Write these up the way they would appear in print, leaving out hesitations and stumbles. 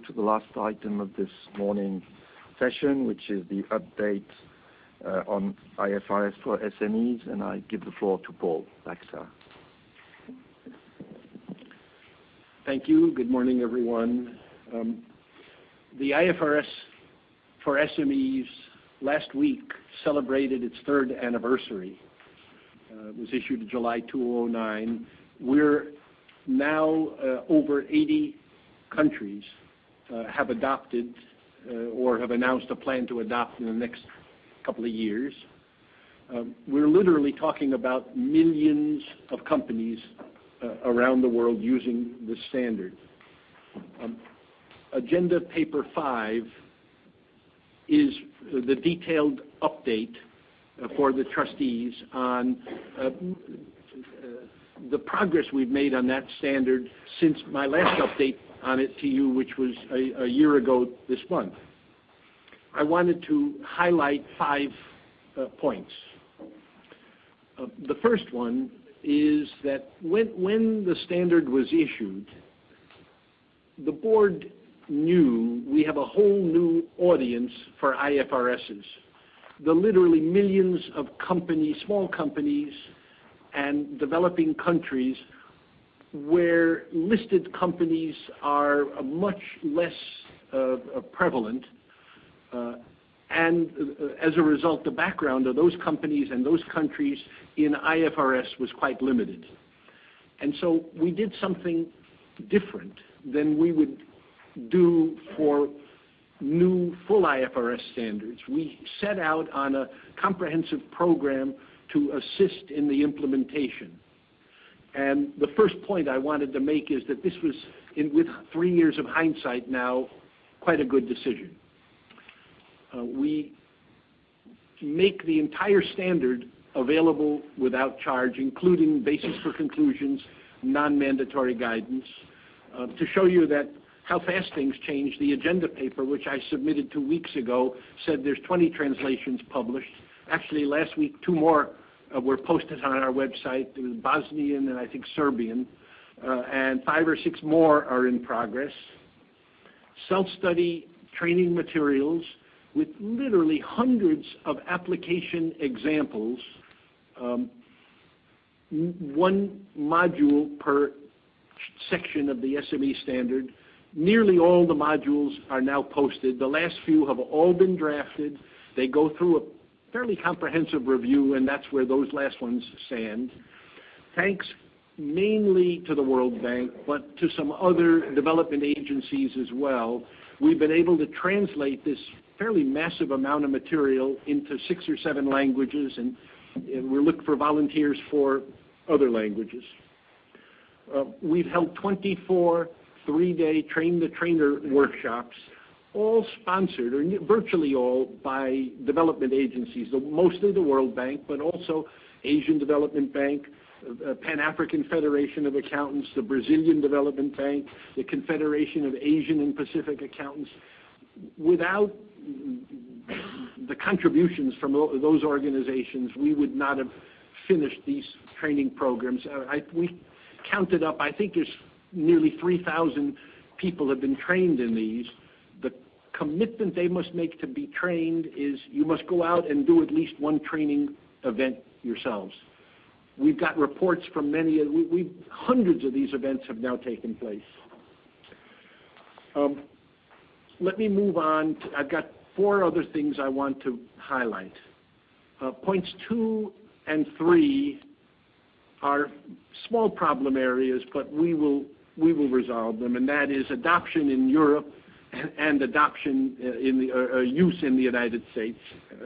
move to the last item of this morning session, which is the update on IFRS for SMEs, and I give the floor to Paul Baxter. Thank you. Good morning, everyone. The IFRS for SMEs last week celebrated its third anniversary. It was issued in July 2009. We're now over 80 countries have adopted or have announced a plan to adopt in the next couple of years. We're literally talking about millions of companies around the world using this standard. Agenda Paper 5 is the detailed update for the trustees on the progress we've made on that standard since my last update on it to you, which was a year ago this month. I wanted to highlight 5 points. The first one is that when the standard was issued, the board knew we have a whole new audience for IFRSs. The literally millions of companies, small companies, and developing countries where listed companies are much less prevalent, and as a result, the background of those companies and those countries in IFRS was quite limited. And so we did something different than we would do for new full IFRS standards. We set out on a comprehensive program to assist in the implementation. And the first point I wanted to make is that this was, with 3 years of hindsight now, quite a good decision. We make the entire standard available without charge, including basis for conclusions, non-mandatory guidance. To show you that how fast things change, the agenda paper, which I submitted 2 weeks ago, said there's 20 translations published. Actually, last week, 2 more were posted on our website. It was Bosnian and I think Serbian, and 5 or 6 more are in progress. Self-study training materials with literally hundreds of application examples, 1 module per section of the SME standard. Nearly all the modules are now posted. The last few have all been drafted. They go through a fairly comprehensive review, and that's where those last ones stand. Thanks mainly to the World Bank, but to some other development agencies as well, we've been able to translate this fairly massive amount of material into 6 or 7 languages, and we're looking for volunteers for other languages. We've held 24 3-day train-the-trainer workshops, all sponsored, or virtually all, by development agencies, mostly the World Bank, but also Asian Development Bank, Pan-African Federation of Accountants, the Brazilian Development Bank, the Confederation of Asian and Pacific Accountants. Without the contributions from those organizations, we would not have finished these training programs. We counted up, I think there's nearly 3,000 people have been trained in these. The commitment they must make to be trained is you must go out and do at least 1 training event yourselves. We've got reports from hundreds of these events have now taken place. Let me move on. I've got 4 other things I want to highlight. Points 2 and 3 are small problem areas, but we will resolve them, and that is adoption in Europe and adoption in the use in the United States.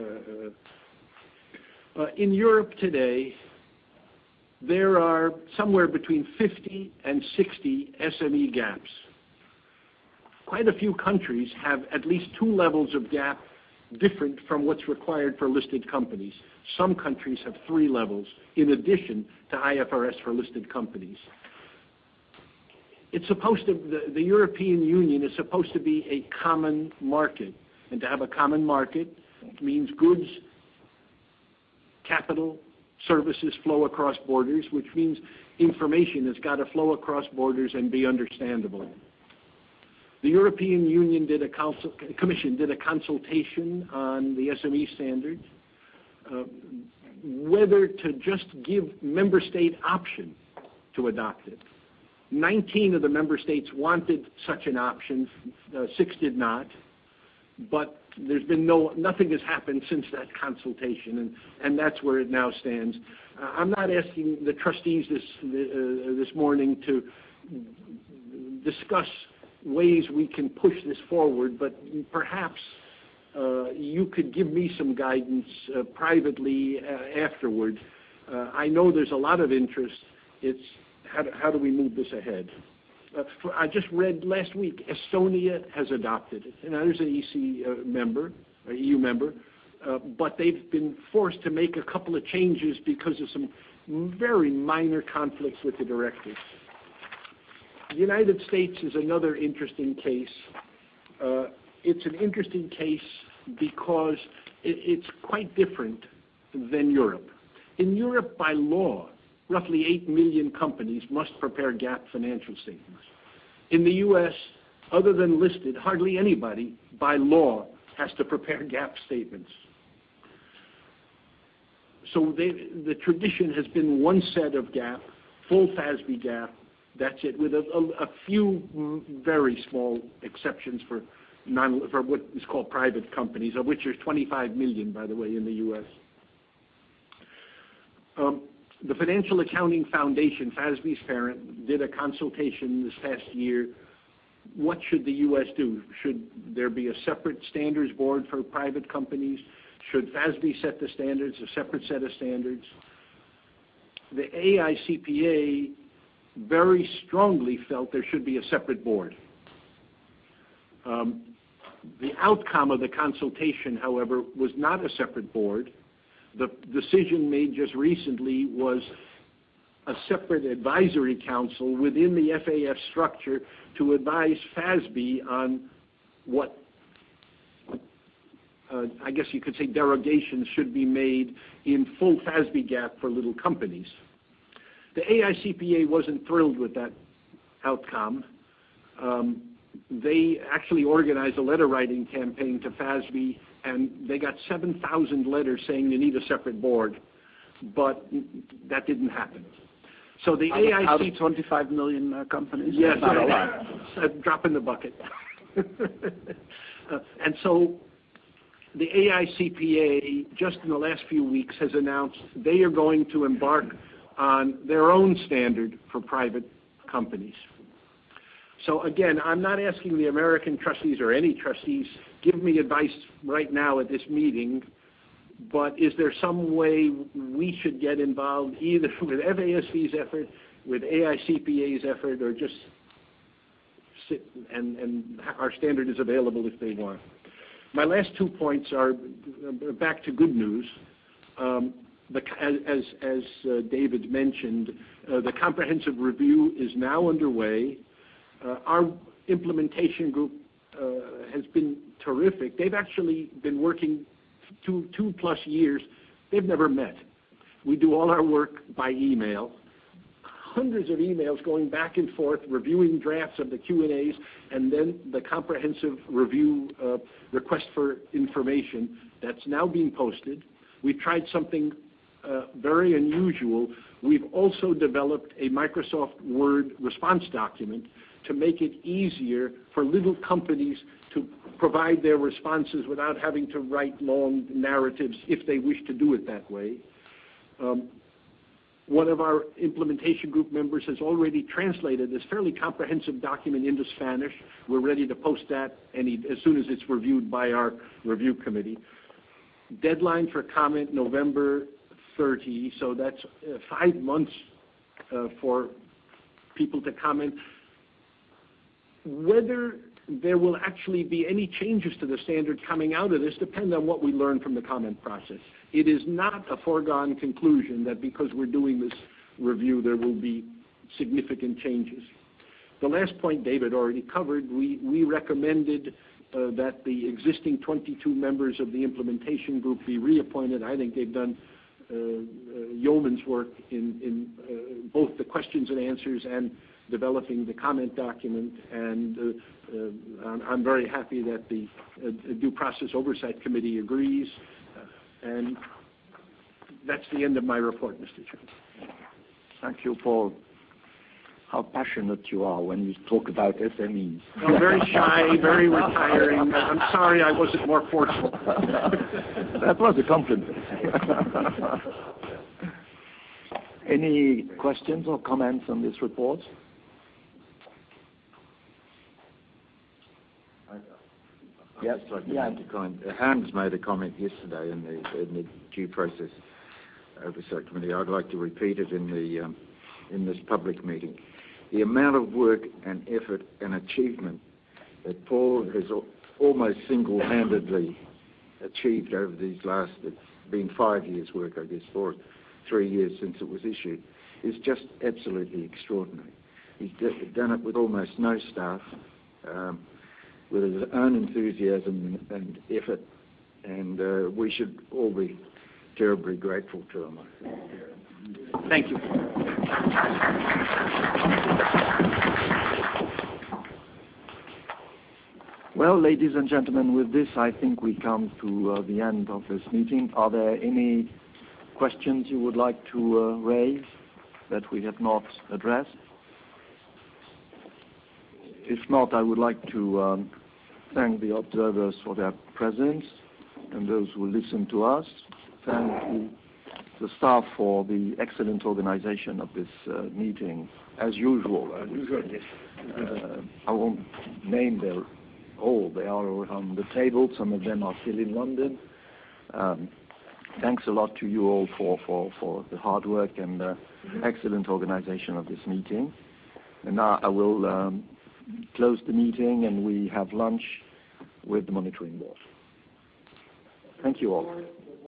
In Europe today, there are somewhere between 50 and 60 SME gaps. Quite a few countries have at least 2 levels of gap different from what's required for listed companies. Some countries have 3 levels in addition to IFRS for listed companies. It's supposed to, the European Union is supposed to be a common market, and to have a common market means goods, capital, services flow across borders, which means information has got to flow across borders and be understandable. The European Union Commission did a consultation on the SME standard, whether to just give member state option to adopt it. 19 of the member states wanted such an option, 6 did not, but there's been nothing has happened since that consultation, and that's where it now stands. I'm not asking the trustees this morning to discuss ways we can push this forward, but perhaps you could give me some guidance privately afterward. I know there's a lot of interest. It's how do we move this ahead? I just read last week, Estonia has adopted it, and there's an EU member, but they've been forced to make a couple of changes because of some very minor conflicts with the directive. The United States is another interesting case. It's an interesting case because it's quite different than Europe. In Europe, by law, roughly 8 million companies must prepare GAAP financial statements. In the U.S., other than listed, hardly anybody, by law, has to prepare GAAP statements. So the tradition has been one set of GAAP, full FASB GAAP, that's it, with a few very small exceptions for what is called private companies, of which there's 25 million, by the way, in the U.S. The Financial Accounting Foundation, FASB's parent, did a consultation this past year. What should the U.S. do? Should there be a separate standards board for private companies? Should FASB set the standards, a separate set of standards? The AICPA very strongly felt there should be a separate board. The outcome of the consultation, however, was not a separate board. The decision made just recently was a separate advisory council within the FAF structure to advise FASB on what, I guess you could say, derogations should be made in full FASB GAAP for little companies. The AICPA wasn't thrilled with that outcome. They actually organized a letter-writing campaign to FASB, and they got 7,000 letters saying you need a separate board, but that didn't happen. So the AICPA... Out of 25 million companies? Yes, not a lot. A drop in the bucket. And so the AICPA, just in the last few weeks, has announced they are going to embark on their own standard for private companies. So again, I'm not asking the American trustees or any trustees, give me advice right now at this meeting, but is there some way we should get involved either with FASB's effort, with AICPA's effort, or just sit and our standard is available if they want? My last 2 points are back to good news. As David mentioned, the comprehensive review is now underway. Our implementation group has been terrific. They've actually been working 2+ years. They've never met. We do all our work by email. Hundreds of emails going back and forth, reviewing drafts of the Q&As, and then the comprehensive review request for information that's now being posted. We've tried something very unusual. We've also developed a Microsoft Word response document to make it easier for little companies to provide their responses without having to write long narratives if they wish to do it that way. One of our implementation group members has already translated this fairly comprehensive document into Spanish. We're ready to post that as soon as it's reviewed by our review committee. Deadline for comment November 30, so that's 5 months for people to comment. Whether there will actually be any changes to the standard coming out of this depends on what we learn from the comment process. It is not a foregone conclusion that because we're doing this review there will be significant changes. The last point David already covered, we recommended that the existing 22 members of the implementation group be reappointed. I think they've done yeoman's work in both the questions and answers and developing the comment document, and I'm very happy that the Due Process Oversight Committee agrees, and that's the end of my report, Mr. Chairman. Thank you, Paul. How passionate you are when you talk about SMEs. I'm very shy, very retiring. I'm sorry I wasn't more forceful. That was a compliment. Any questions or comments on this report? Yes, I'd like to make a comment. Hans made a comment yesterday in the Due Process Oversight Committee. I'd like to repeat it in this public meeting. The amount of work and effort and achievement that Paul has almost single-handedly achieved over these last, it's been 5 years' work, I guess, 3 years since it was issued, is just absolutely extraordinary. He's done it with almost no staff, with his own enthusiasm and effort, and we should all be terribly grateful to him. Thank you. Well, ladies and gentlemen, with this, I think we come to the end of this meeting. Are there any questions you would like to raise that we have not addressed? If not, I would like to thank the observers for their presence and those who listen to us. Thank the staff for the excellent organization of this meeting, as usual. I won't name them all. They are on the table. Some of them are still in London. Thanks a lot to you all for the hard work and excellent organization of this meeting. And now I will close the meeting, and we have lunch with the monitoring board. Thank you all.